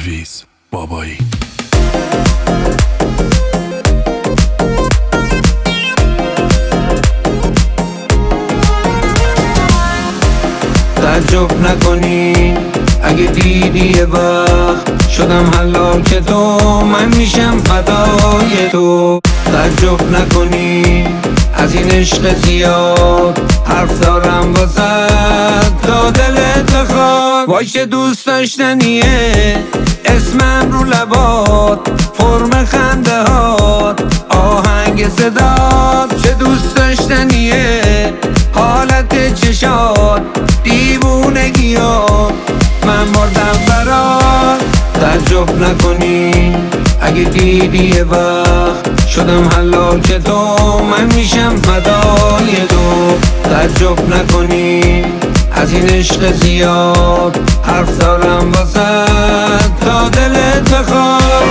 پرویز بابایی. تعجب نکنی اگه دیدی یه وقت شدم حلال که تو، من میشم فدای تو. تعجب نکنی از این عشق زیاد، حرف دارم واسد تا دلت بخواد. وای چه دوست داشتنیه اسمم رو لبات، فرم خنده هات، آهنگ صدات. چه دوست داشتنیه حالت چشات، دیوونگیات، من مردم برات. تعجب نکنی اگه دیدی یه وقت شدم حلال که تو، من میشم فدای تو. تعجب نکنی از این عشق زیاد، حرف دارم واسد تا دلت بخواد.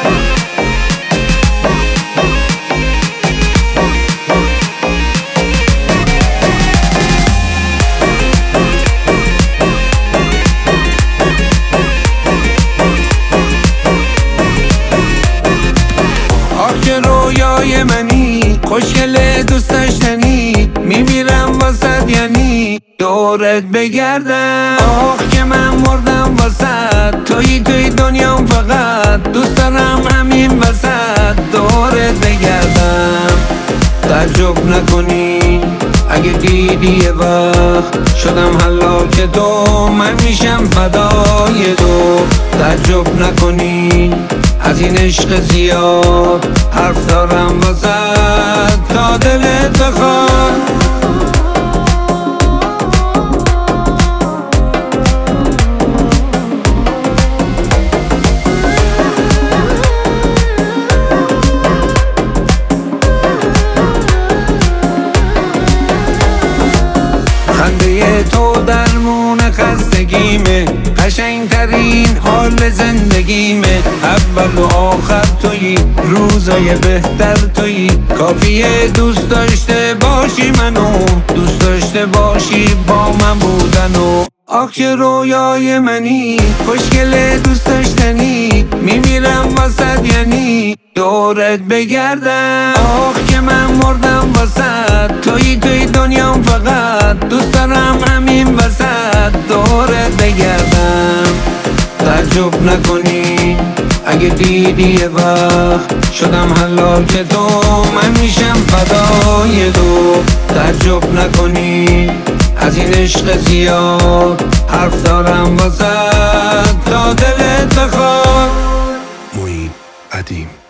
که رویای منی، خوشگل دوست داشتنی، میمیرم واسد یعنی دورت بگردم. آخ که من مردم واسد، توی دنیام فقط دوست دارم همین وسط دورت بگردم. تعجب نکنی اگه دیدی یه وقت شدم حلال که تو، من میشم فدای تو. تعجب نکنی از این عشق زیاد، حرف دارم واسد تا دلت بخواد. خنده تو درمون خستگیمه، قشنگترین حال زندگیمه. اول و آخر تویی، روزای بهتر تویی، کافیه دوست داشته باشی منو، دوست داشته باشی با من بودنو. آخ که رویای منی، خوشگل دوست داشتنی، میمیرم واسد یعنی دورت بگردم. آخ که من مردم واسد، توی دنیام فقط دوست دارم همین وسط دورت بگردم. تعجب نکنی اگه دیدی یه وقت شدم حلال که تو، من میشم فدای تو. تعجب نکنی از این عشق زیاد، حرف دارم واسد تا دلت بخواد. معین قدیم.